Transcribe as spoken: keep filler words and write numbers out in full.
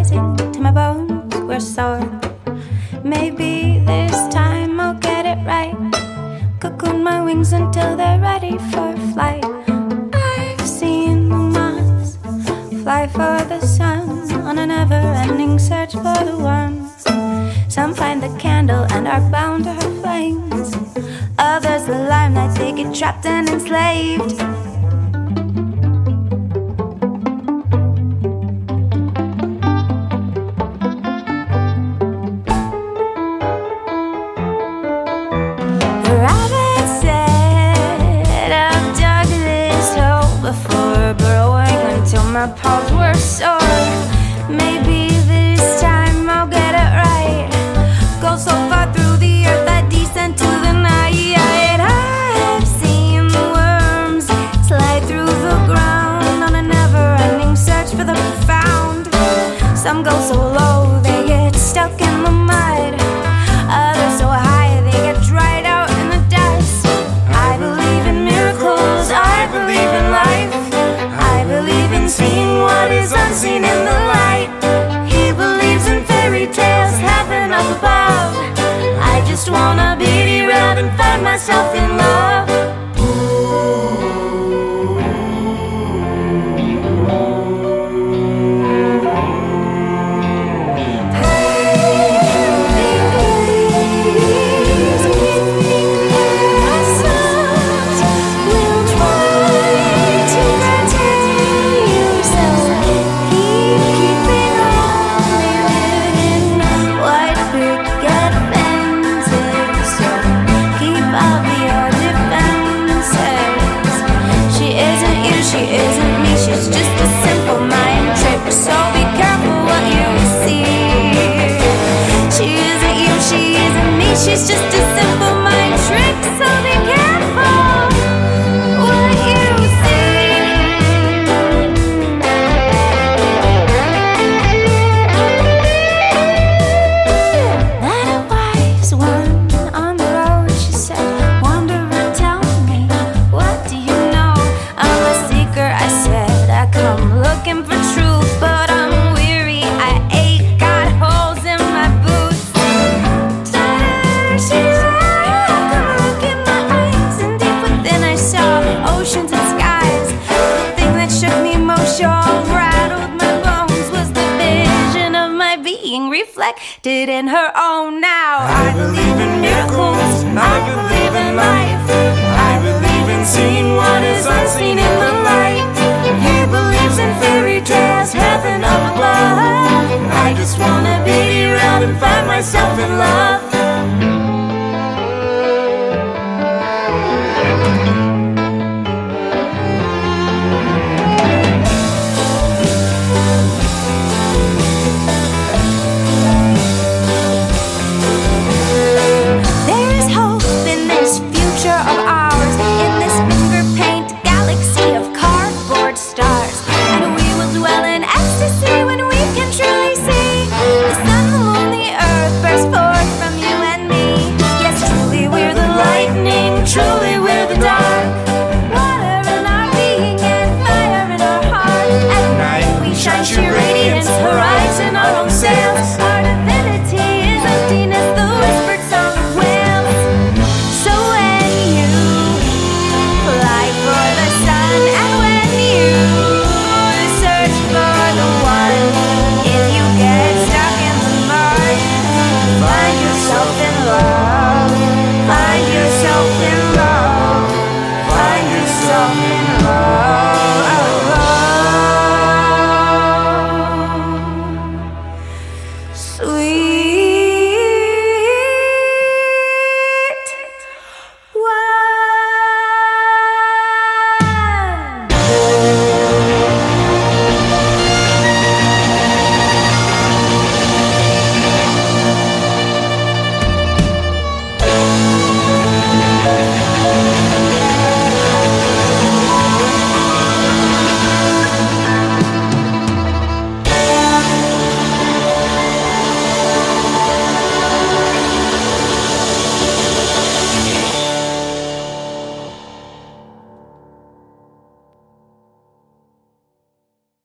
rising till my bones were sore. Maybe this time I'll get it right. Cocoon my wings until they're ready for flight. I've seen the moths fly for the sun on a never-ending search for the one. Some find the candle and are bound to her flames. Others the limelight, they get trapped and enslaved. The rabbit said I've dug this hole before, burrowing until my paws were sore. Maybe this time I'll get it right. Go so far through the earth I descend to the night. I've seen the worms slide through the ground on a never-ending search for the profound. Some go so low they get stuck in the mud. Others so high they get dried out in the dust. I believe in miracles, I believe in life. I believe in seeing what is unseen in the light. He believes in fairy tales, heaven up above. I just wanna be derailed and find myself in love. She isn't me, she's just a simple mind trick. So be careful what you see. She isn't you, she isn't me, she's just a simple mind trick. So be careful what you see. Met a wise one on the road, she said, wanderer, tell me, what do you know? I'm a I said I come looking for truth, but I'm weary, I ache, got holes in my boots. She said, I come look in my eyes, and deep within I saw oceans and skies. The thing that shook me most, sure rattled my bones, was the vision of my being reflected in her own. Now I believe in miracles, I believe in life. I believe in seeing what is unseen in the light. He believes in fairy tales, heaven up above. I just wanna be derailed and find myself in love.